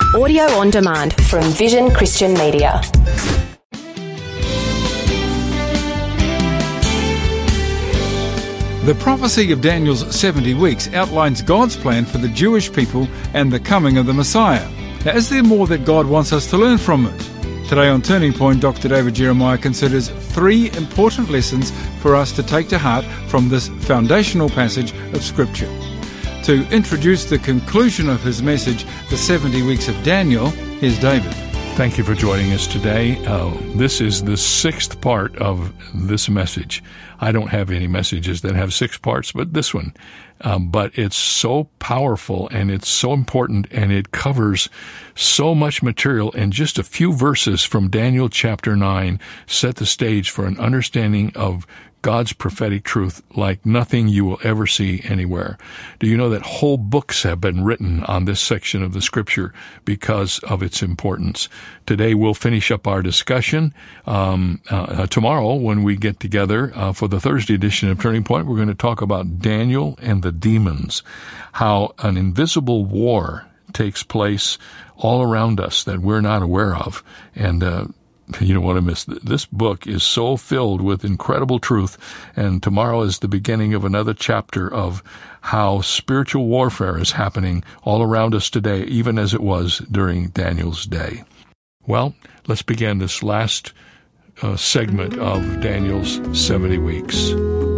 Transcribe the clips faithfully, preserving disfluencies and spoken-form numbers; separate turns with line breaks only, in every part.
Audio on demand from Vision Christian Media.
The prophecy of Daniel's seventy weeks outlines God's plan for the Jewish people and the coming of the Messiah. Now, is there more that God wants us to learn from it? Today on Turning Point, Doctor David Jeremiah considers three important lessons for us to take to heart from this foundational passage of Scripture. To introduce the conclusion of his message, The seventy Weeks of Daniel, here's David.
Thank you for joining us today. Uh, this is the sixth part of this message. I don't have any messages that have six parts, but this one. Um, but it's so powerful and it's so important and it covers so much material, and just a few verses from Daniel chapter nine set the stage for an understanding of God's prophetic truth like nothing you will ever see anywhere. Do you know that whole books have been written on this section of the Scripture because of its importance? Today we'll finish up our discussion. Um, uh, tomorrow when we get together uh, for the Thursday edition of Turning Point, we're going to talk about Daniel and the demons, how an invisible war takes place all around us that we're not aware of. And uh You don't want to miss th- this book is so filled with incredible truth, and tomorrow is the beginning of another chapter of how spiritual warfare is happening all around us today, even as it was during Daniel's day. Well, let's begin this last uh, segment of Daniel's seventy weeks.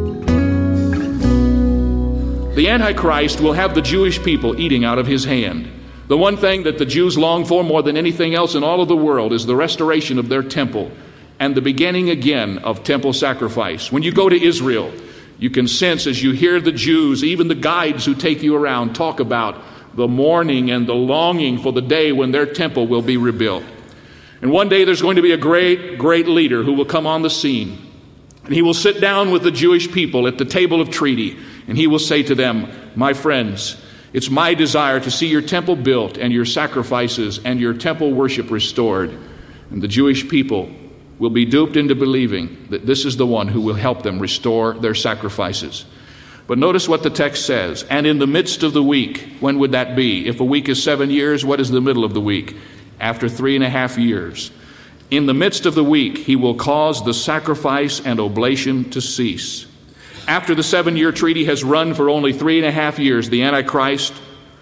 The Antichrist will have the Jewish people eating out of his hand. The one thing that the Jews long for more than anything else in all of the world is the restoration of their temple and the beginning again of temple sacrifice. When you go to Israel, you can sense as you hear the Jews, even the guides who take you around, talk about the mourning and the longing for the day when their temple will be rebuilt. And one day there's going to be a great, great leader who will come on the scene. And he will sit down with the Jewish people at the table of treaty, and he will say to them, "My friends, it's my desire to see your temple built and your sacrifices and your temple worship restored." And the Jewish people will be duped into believing that this is the one who will help them restore their sacrifices. But notice what the text says. And in the midst of the week, when would that be? If a week is seven years, what is the middle of the week? After three and a half years. In the midst of the week, he will cause the sacrifice and oblation to cease. After the seven-year treaty has run for only three and a half years, the Antichrist,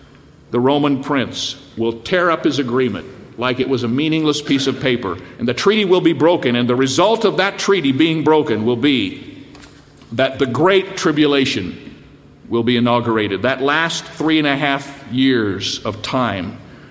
the Roman prince, will tear up his agreement like it was a meaningless piece of paper. And the treaty will be broken, and the result of that treaty being broken will be that the Great Tribulation will be inaugurated. That last three and a half years of time,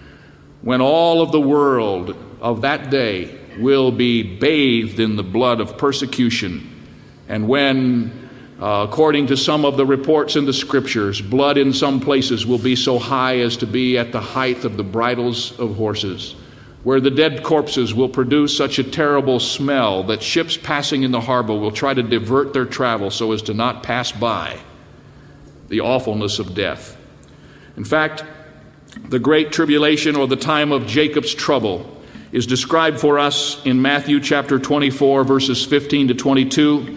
when all of the world of that day will be bathed in the blood of persecution, and when Uh, according to some of the reports in the Scriptures, blood in some places will be so high as to be at the height of the bridles of horses, where the dead corpses will produce such a terrible smell that ships passing in the harbor will try to divert their travel so as to not pass by the awfulness of death. In fact, the Great Tribulation, or the time of Jacob's trouble, is described for us in Matthew chapter twenty-four, verses fifteen to twenty-two.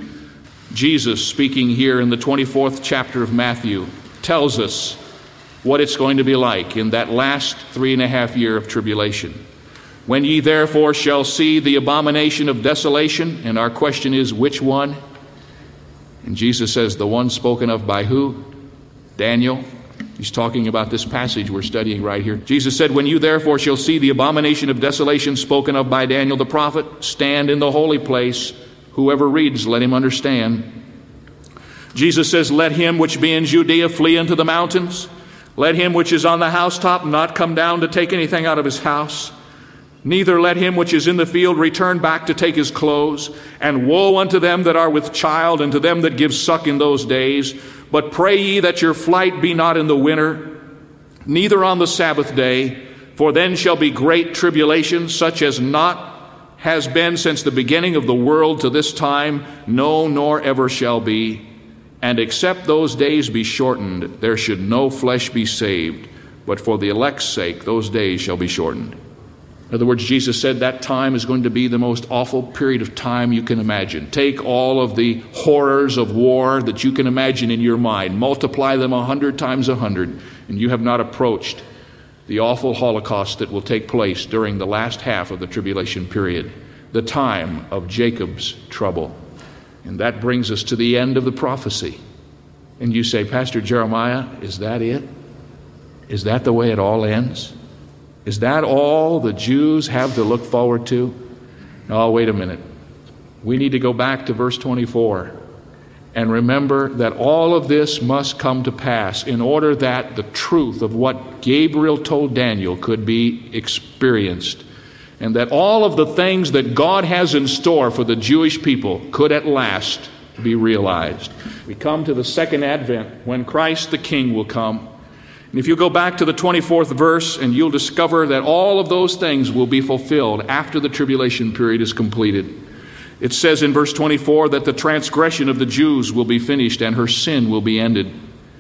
Jesus, speaking here in the twenty-fourth chapter of Matthew, tells us what it's going to be like in that last three and a half year of tribulation. "When ye therefore shall see the abomination of desolation," and our question is, which one? And Jesus says, the one spoken of by who? Daniel. He's talking about this passage we're studying right here. Jesus said, "When you therefore shall see the abomination of desolation spoken of by Daniel the prophet, stand in the holy place. Whoever reads, let him understand." Jesus says, "Let him which be in Judea flee into the mountains. Let him which is on the housetop not come down to take anything out of his house. Neither let him which is in the field return back to take his clothes. And woe unto them that are with child, and to them that give suck in those days. But pray ye that your flight be not in the winter, neither on the Sabbath day. For then shall be great tribulation, such as not has been since the beginning of the world to this time, no, nor ever shall be. And except those days be shortened, there should no flesh be saved. But for the elect's sake, those days shall be shortened." In other words, Jesus said that time is going to be the most awful period of time you can imagine. Take all of the horrors of war that you can imagine in your mind, multiply them a hundred times a hundred, and you have not approached the awful Holocaust that will take place during the last half of the tribulation period, the time of Jacob's trouble. And that brings us to the end of the prophecy. And you say, Pastor Jeremiah, is that it? Is that the way it all ends? Is that all the Jews have to look forward to? No, wait a minute. We need to go back to verse twenty-four and remember that all of this must come to pass in order that the truth of what Gabriel told Daniel could be experienced, and that all of the things that God has in store for the Jewish people could at last be realized. We come to the second advent, when Christ the King will come. And if you go back to the twenty-fourth verse, and you'll discover that all of those things will be fulfilled after the tribulation period is completed. It says in verse twenty-four that the transgression of the Jews will be finished and her sin will be ended.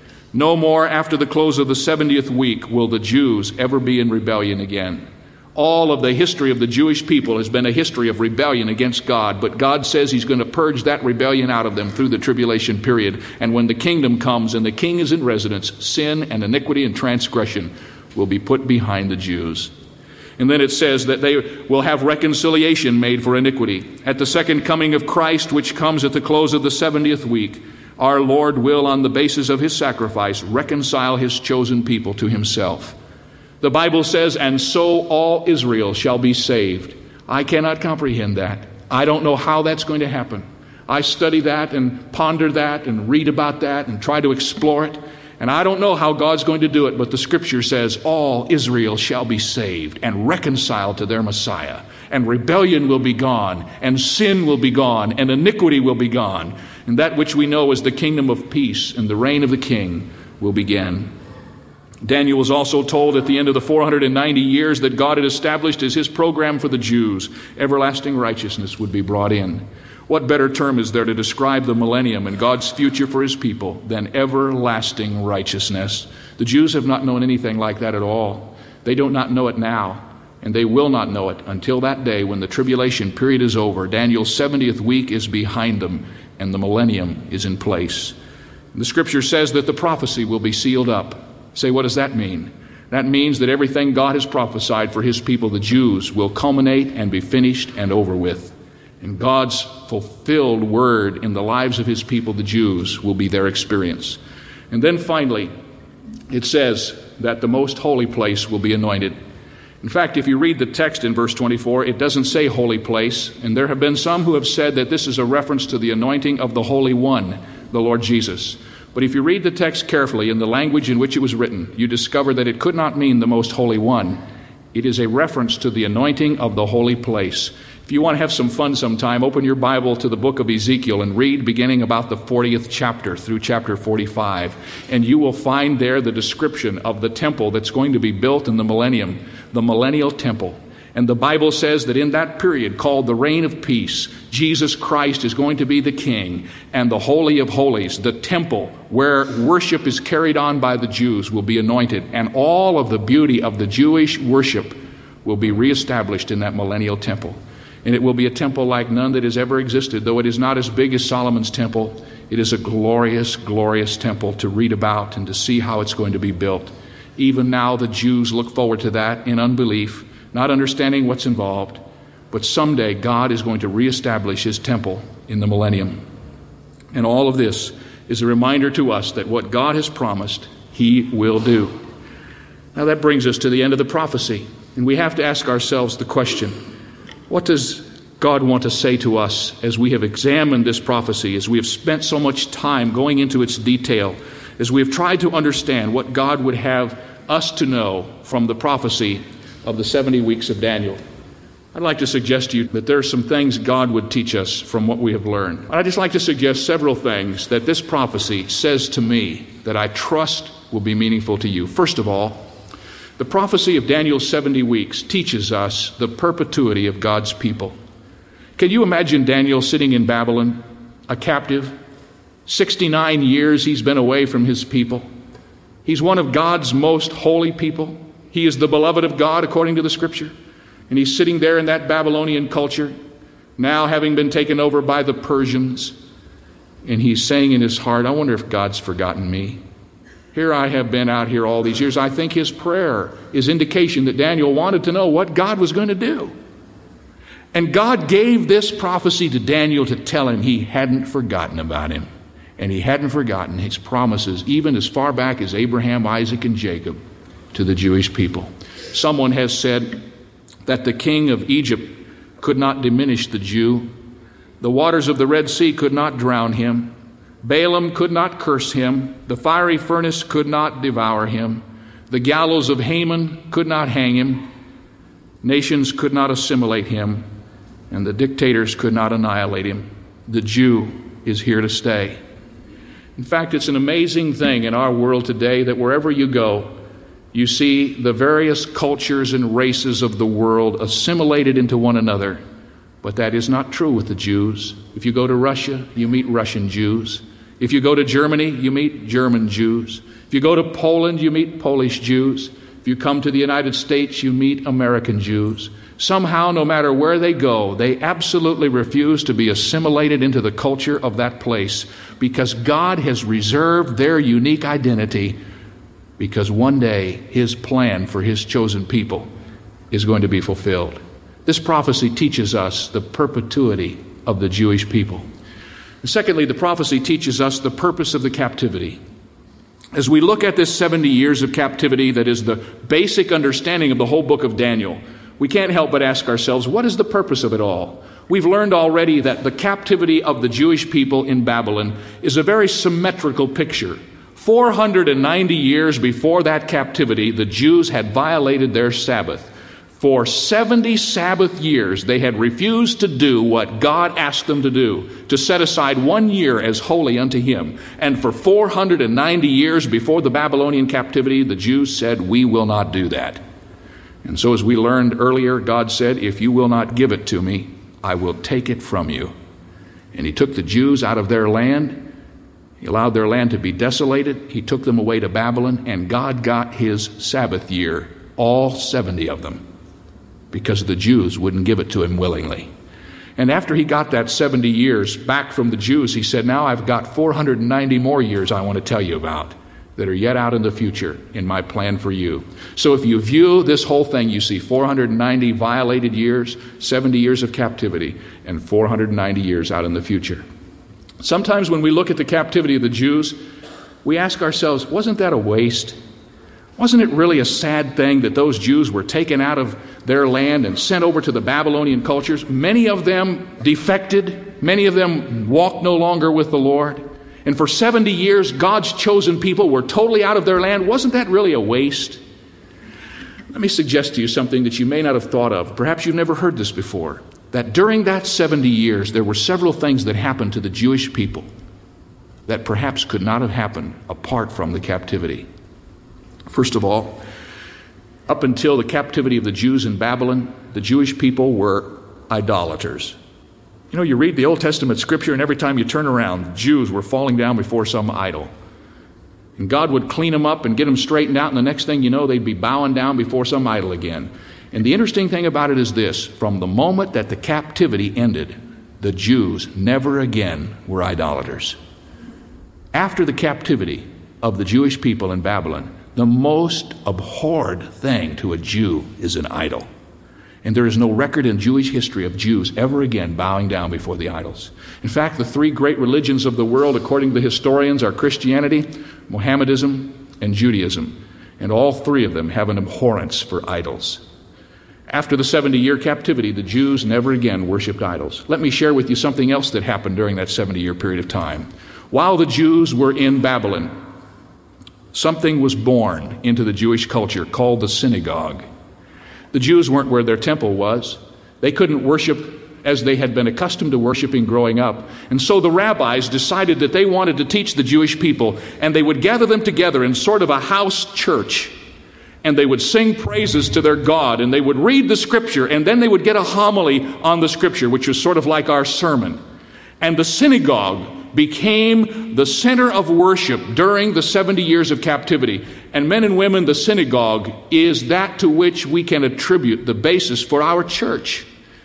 No more after the close of the seventieth week will the Jews ever be in rebellion again. All of the history of the Jewish people has been a history of rebellion against God, but God says He's going to purge that rebellion out of them through the tribulation period. And when the kingdom comes and the king is in residence, sin and iniquity and transgression will be put behind the Jews. And then it says that they will have reconciliation made for iniquity. At the second coming of Christ, which comes at the close of the seventieth week, our Lord will, on the basis of His sacrifice, reconcile His chosen people to Himself. The Bible says, and so all Israel shall be saved. I cannot comprehend that. I don't know how that's going to happen. I study that and ponder that and read about that and try to explore it. And I don't know how God's going to do it, but the Scripture says all Israel shall be saved and reconciled to their Messiah. And rebellion will be gone, and sin will be gone, and iniquity will be gone. And that which we know as the kingdom of peace and the reign of the King will begin. Daniel was also told at the end of the four hundred ninety years that God had established as His program for the Jews, everlasting righteousness would be brought in. What better term is there to describe the millennium and God's future for His people than everlasting righteousness? The Jews have not known anything like that at all. They do not know it now, and they will not know it until that day when the tribulation period is over. Daniel's seventieth week is behind them, and the millennium is in place. The Scripture says that the prophecy will be sealed up. Say, what does that mean? That means that everything God has prophesied for His people, the Jews, will culminate and be finished and over with. And God's fulfilled word in the lives of His people, the Jews, will be their experience. And then finally, it says that the most holy place will be anointed. In fact, if you read the text in verse twenty-four, it doesn't say holy place. And there have been some who have said that this is a reference to the anointing of the Holy One, the Lord Jesus. But if you read the text carefully in the language in which it was written, you discover that it could not mean the most holy one. It is a reference to the anointing of the holy place. If you want to have some fun sometime, open your Bible to the book of Ezekiel and read beginning about the fortieth chapter through chapter forty-five. And you will find there the description of the temple that's going to be built in the millennium, the millennial temple. And the Bible says that in that period called the reign of peace, Jesus Christ is going to be the King, and the Holy of Holies, the temple where worship is carried on by the Jews, will be anointed. And all of the beauty of the Jewish worship will be reestablished in that millennial temple. And it will be a temple like none that has ever existed. Though it is not as big as Solomon's temple, it is a glorious, glorious temple to read about and to see how it's going to be built. Even now the Jews look forward to that in unbelief, not understanding what's involved. But someday God is going to reestablish His temple in the millennium. And all of this is a reminder to us that what God has promised, He will do. Now that brings us to the end of the prophecy. And we have to ask ourselves the question, what does God want to say to us as we have examined this prophecy, as we have spent so much time going into its detail, as we have tried to understand what God would have us to know from the prophecy of the seventy weeks of Daniel? I'd like to suggest to you that there are some things God would teach us from what we have learned. I'd just like to suggest several things that this prophecy says to me that I trust will be meaningful to you. First of all, the prophecy of Daniel's seventy weeks teaches us the perpetuity of God's people. Can you imagine Daniel sitting in Babylon, a captive? sixty-nine years he's been away from his people. He's one of God's most holy people. He is the beloved of God according to the Scripture. And he's sitting there in that Babylonian culture, now having been taken over by the Persians. And he's saying in his heart, I wonder if God's forgotten me. Here I have been out here all these years. I think his prayer is indication that Daniel wanted to know what God was going to do. And God gave this prophecy to Daniel to tell him he hadn't forgotten about him. And he hadn't forgotten his promises, even as far back as Abraham, Isaac, and Jacob, to the Jewish people. Someone has said that the king of Egypt could not diminish the Jew. The waters of the Red Sea could not drown him. Balaam could not curse him. The fiery furnace could not devour him. The gallows of Haman could not hang him. Nations could not assimilate him. And the dictators could not annihilate him. The Jew is here to stay. In fact, it's an amazing thing in our world today that wherever you go, you see the various cultures and races of the world assimilated into one another. But that is not true with the Jews. If you go to Russia, you meet Russian Jews. If you go to Germany, you meet German Jews. If you go to Poland, you meet Polish Jews. If you come to the United States, you meet American Jews. Somehow, no matter where they go, they absolutely refuse to be assimilated into the culture of that place because God has reserved their unique identity, because one day his plan for his chosen people is going to be fulfilled. This prophecy teaches us the perpetuity of the Jewish people. And secondly, the prophecy teaches us the purpose of the captivity. As we look at this seventy years of captivity that is the basic understanding of the whole book of Daniel, we can't help but ask ourselves, what is the purpose of it all? We've learned already that the captivity of the Jewish people in Babylon is a very symmetrical picture. four hundred ninety years before that captivity, the Jews had violated their Sabbath. For seventy Sabbath years, they had refused to do what God asked them to do, to set aside one year as holy unto him. And for four hundred ninety years before the Babylonian captivity, the Jews said, we will not do that. And so as we learned earlier, God said, if you will not give it to me, I will take it from you. And he took the Jews out of their land. He allowed their land to be desolated. He took them away to Babylon, and God got his Sabbath year, all seventy of them, because the Jews wouldn't give it to him willingly. And after he got that seventy years back from the Jews, he said, now I've got four hundred ninety more years I want to tell you about that are yet out in the future in my plan for you. So if you view this whole thing, you see four hundred ninety violated years, seventy years of captivity, and four hundred ninety years out in the future. Sometimes when we look at the captivity of the Jews, we ask ourselves, wasn't that a waste? Wasn't it really a sad thing that those Jews were taken out of their land and sent over to the Babylonian cultures? Many of them defected. Many of them walked no longer with the Lord. And for seventy years, God's chosen people were totally out of their land. Wasn't that really a waste? Let me suggest to you something that you may not have thought of. Perhaps you've never heard this before. That during that seventy years, there were several things that happened to the Jewish people that perhaps could not have happened apart from the captivity. First of all, up until the captivity of the Jews in Babylon, the Jewish people were idolaters. You know, you read the Old Testament scripture, and every time you turn around, the Jews were falling down before some idol. And God would clean them up and get them straightened out, and the next thing you know, they'd be bowing down before some idol again. And the interesting thing about it is this: from the moment that the captivity ended, the Jews never again were idolaters. After the captivity of the Jewish people in Babylon, the most abhorred thing to a Jew is an idol. And there is no record in Jewish history of Jews ever again bowing down before the idols. In fact, the three great religions of the world, according to the historians, are Christianity, Mohammedanism, and Judaism. And all three of them have an abhorrence for idols. After the seventy-year captivity, the Jews never again worshipped idols. Let me share with you something else that happened during that seventy-year period of time. While the Jews were in Babylon, something was born into the Jewish culture called the synagogue. The Jews weren't where their temple was. They couldn't worship as they had been accustomed to worshiping growing up. And so the rabbis decided that they wanted to teach the Jewish people, and they would gather them together in sort of a house church. And they would sing praises to their God, and they would read the scripture, and then they would get a homily on the scripture, which was sort of like our sermon. And the synagogue became the center of worship during the seventy years of captivity. And men and women, the synagogue is that to which we can attribute the basis for our church.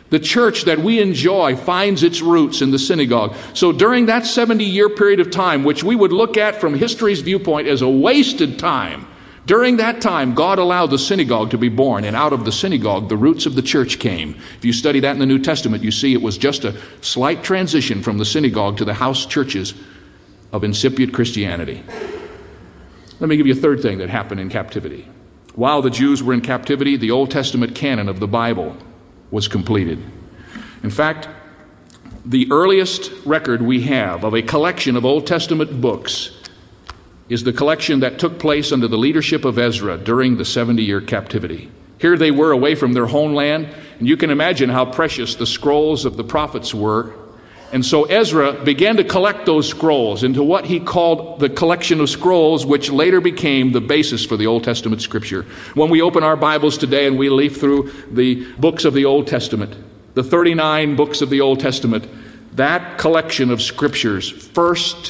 The church that we enjoy finds its roots in the synagogue. So during that seventy-year period of time, which we would look at from history's viewpoint as a wasted time, during that time, God allowed the synagogue to be born, and out of the synagogue, the roots of the church came. If you study that in the New Testament, you see it was just a slight transition from the synagogue to the house churches of incipient Christianity. Let me give you a third thing that happened in captivity. While the Jews were in captivity, the Old Testament canon of the Bible was completed. In fact, the earliest record we have of a collection of Old Testament books is the collection that took place under the leadership of Ezra during the seventy-year captivity. Here they were away from their homeland, and you can imagine how precious the scrolls of the prophets were. And so Ezra began to collect those scrolls into what he called the collection of scrolls, which later became the basis for the Old Testament Scripture. When we open our Bibles today and we leaf through the books of the Old Testament, the thirty-nine books of the Old Testament, that collection of Scriptures first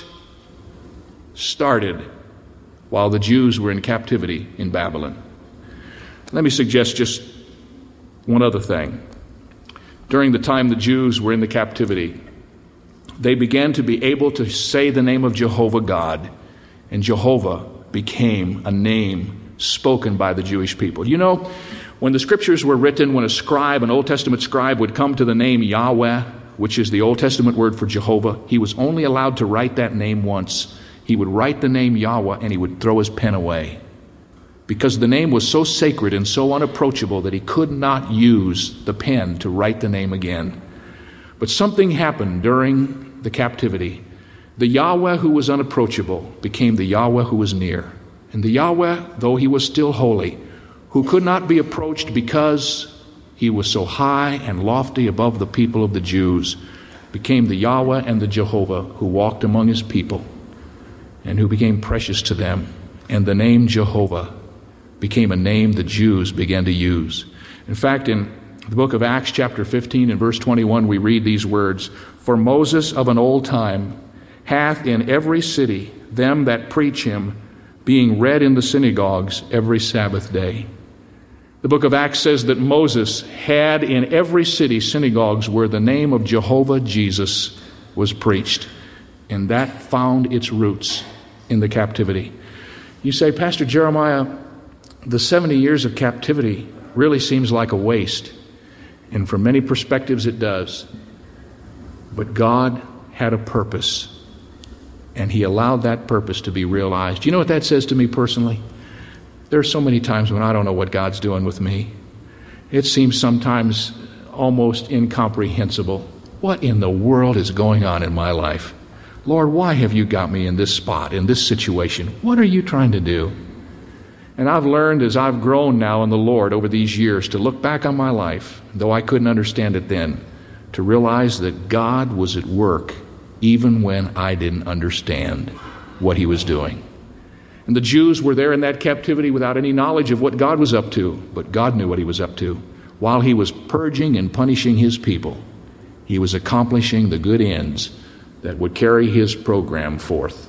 started while the Jews were in captivity in Babylon. Let me suggest just one other thing. During the time the Jews were in the captivity, they began to be able to say the name of Jehovah God, and Jehovah became a name spoken by the Jewish people. You know, when the Scriptures were written, when a scribe, an Old Testament scribe, would come to the name Yahweh, which is the Old Testament word for Jehovah, he was only allowed to write that name once. He would write the name Yahweh and he would throw his pen away, because the name was so sacred and so unapproachable that he could not use the pen to write the name again. But something happened during the captivity. The Yahweh who was unapproachable became the Yahweh who was near. And the Yahweh, though he was still holy, who could not be approached because he was so high and lofty above the people of the Jews, became the Yahweh and the Jehovah who walked among his people and who became precious to them. And the name Jehovah became a name the Jews began to use. In fact, in the book of Acts chapter fifteen and verse twenty-one, we read these words, "For Moses of an old time hath in every city them that preach him, being read in the synagogues every Sabbath day." The book of Acts says that Moses had in every city synagogues where the name of Jehovah Jesus was preached. And that found its roots in the captivity. You say, Pastor Jeremiah, the seventy years of captivity really seems like a waste. And from many perspectives it does. But God had a purpose, and he allowed that purpose to be realized. You know what that says to me personally? There are so many times when I don't know what God's doing with me. It seems sometimes almost incomprehensible. What in the world is going on in my life? Lord, why have you got me in this spot, in this situation? What are you trying to do? And I've learned as I've grown now in the Lord over these years to look back on my life, though I couldn't understand it then, to realize that God was at work even when I didn't understand what he was doing. And the Jews were there in that captivity without any knowledge of what God was up to, but God knew what he was up to. While he was purging and punishing his people, he was accomplishing the good ends that would carry his program forth.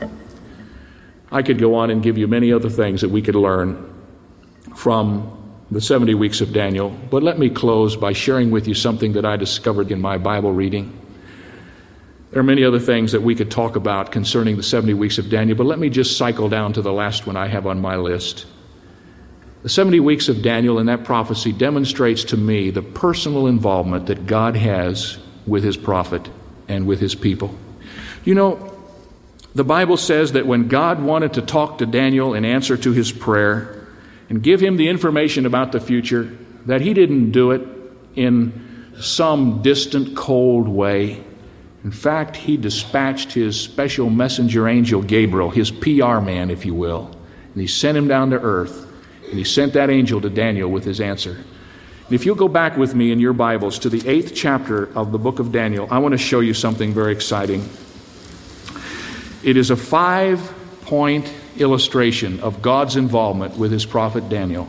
I could go on and give you many other things that we could learn from the seventy weeks of Daniel, but let me close by sharing with you something that I discovered in my Bible reading. There are many other things that we could talk about concerning the seventy weeks of Daniel, but let me just cycle down to the last one I have on my list. The seventy weeks of Daniel and that prophecy demonstrates to me the personal involvement that God has with his prophet and with his people. You know, the Bible says that when God wanted to talk to Daniel in answer to his prayer and give him the information about the future, that he didn't do it in some distant, cold way. In fact, he dispatched his special messenger angel, Gabriel, his P R man, if you will, and he sent him down to earth, and he sent that angel to Daniel with his answer. And if you'll go back with me in your Bibles to the eighth chapter of the book of Daniel, I want to show you something very exciting. It is a five-point illustration of God's involvement with his prophet Daniel.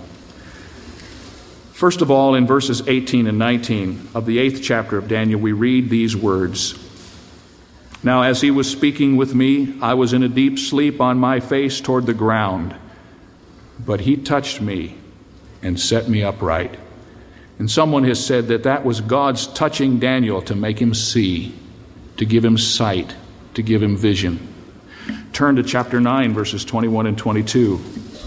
First of all, in verses eighteen and nineteen of the eighth chapter of Daniel, we read these words. "Now as he was speaking with me, I was in a deep sleep on my face toward the ground. But he touched me and set me upright. And someone has said that that was God's touching Daniel to make him see, to give him sight, to give him vision. Turn to chapter nine, verses twenty-one and twenty-two.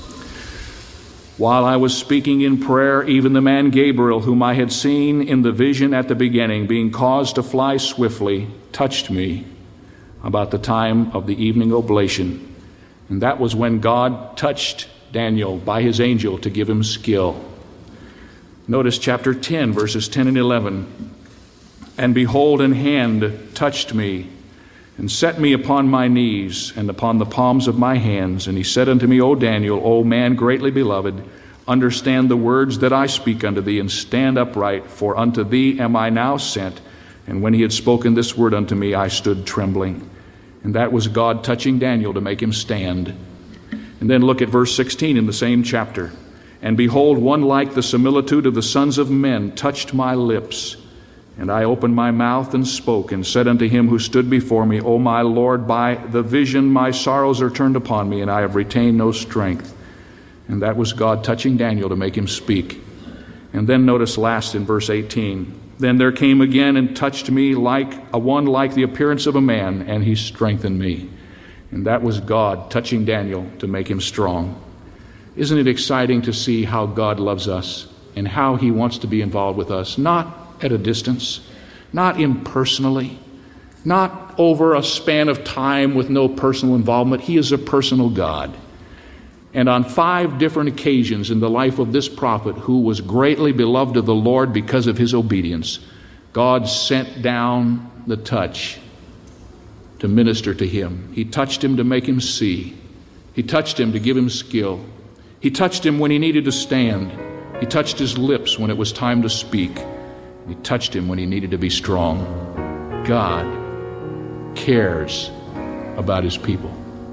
While I was speaking in prayer, even the man Gabriel, whom I had seen in the vision at the beginning, being caused to fly swiftly, touched me about the time of the evening oblation. And that was when God touched Daniel by his angel to give him skill. Notice chapter ten, verses ten and eleven. And behold, an hand touched me, and set me upon my knees, and upon the palms of my hands. And he said unto me, O Daniel, O man greatly beloved, understand the words that I speak unto thee, and stand upright, for unto thee am I now sent. And when he had spoken this word unto me, I stood trembling. And that was God touching Daniel to make him stand. And then look at verse sixteen in the same chapter. And behold, one like the similitude of the sons of men touched my lips. And I opened my mouth and spoke, and said unto him who stood before me, O my Lord, by the vision my sorrows are turned upon me, and I have retained no strength. And that was God touching Daniel to make him speak. And then notice last in verse eighteen. Then there came again and touched me like a one like the appearance of a man, and he strengthened me. And that was God touching Daniel to make him strong. Isn't it exciting to see how God loves us and how he wants to be involved with us? Not at a distance, not impersonally, not over a span of time with no personal involvement. He is a personal God. And on five different occasions in the life of this prophet, who was greatly beloved of the Lord because of his obedience, God sent down the touch to minister to him. He touched him to make him see. He touched him to give him skill. He touched him when he needed to stand. He touched his lips when it was time to speak. He touched him when he needed to be strong. God cares about his people.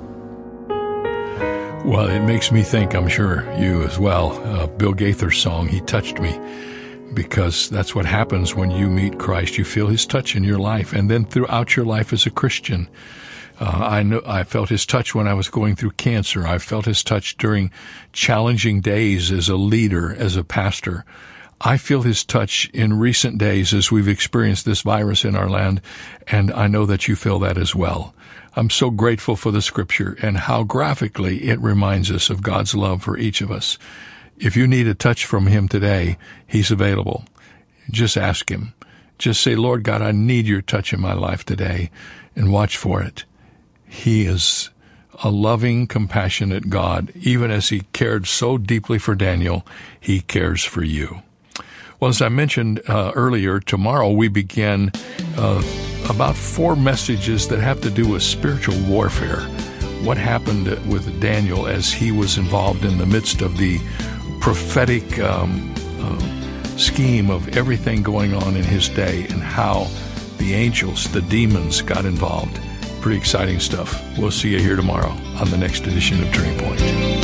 Well, it makes me think, I'm sure you as well, uh, Bill Gaither's song, He Touched Me, because that's what happens when you meet Christ. You feel his touch in your life, and then throughout your life as a Christian. Uh, I know I felt his touch when I was going through cancer. I felt his touch during challenging days as a leader, as a pastor. I feel his touch in recent days as we've experienced this virus in our land, and I know that you feel that as well. I'm so grateful for the Scripture and how graphically it reminds us of God's love for each of us. If you need a touch from him today, he's available. Just ask him. Just say, Lord God, I need your touch in my life today, and watch for it. He is a loving, compassionate God. Even as he cared so deeply for Daniel, he cares for you. Well, as I mentioned uh, earlier, tomorrow we begin uh, about four messages that have to do with spiritual warfare. What happened with Daniel as he was involved in the midst of the prophetic um, uh, scheme of everything going on in his day, and how the angels, the demons, got involved. Pretty exciting stuff. We'll see you here tomorrow on the next edition of Turning Point.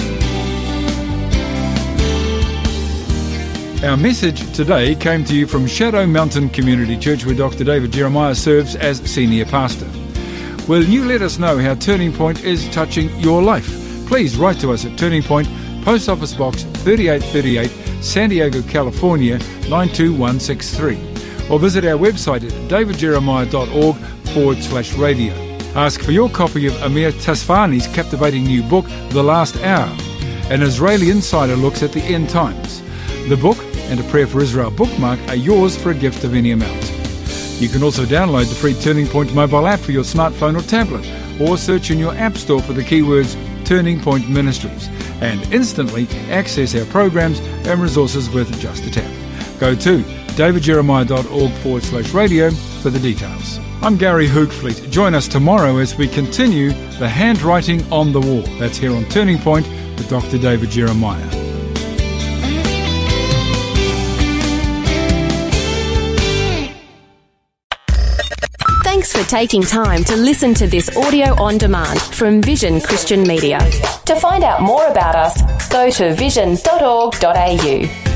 Our message today came to you from Shadow Mountain Community Church, where Doctor David Jeremiah serves as Senior Pastor. Will you let us know how Turning Point is touching your life? Please write to us at Turning Point, Post Office Box thirty-eight thirty-eight, San Diego, California, nine two one six three. Or visit our website at davidjeremiah.org forward slash radio. Ask for your copy of Amir Tasfani's captivating new book, The Last Hour. An Israeli insider looks at the end times. The book and a Prayer for Israel bookmark are yours for a gift of any amount. You can also download the free Turning Point mobile app for your smartphone or tablet, or search in your app store for the keywords Turning Point Ministries, and instantly access our programs and resources with just a tap. Go to davidjeremiah.org forward slash radio for the details. I'm Gary Hoogfleet. Join us tomorrow as we continue the handwriting on the wall. That's here on Turning Point with Doctor David Jeremiah.
Thanks for taking time to listen to this audio on demand from Vision Christian Media. To find out more about us, go to vision dot org dot a u.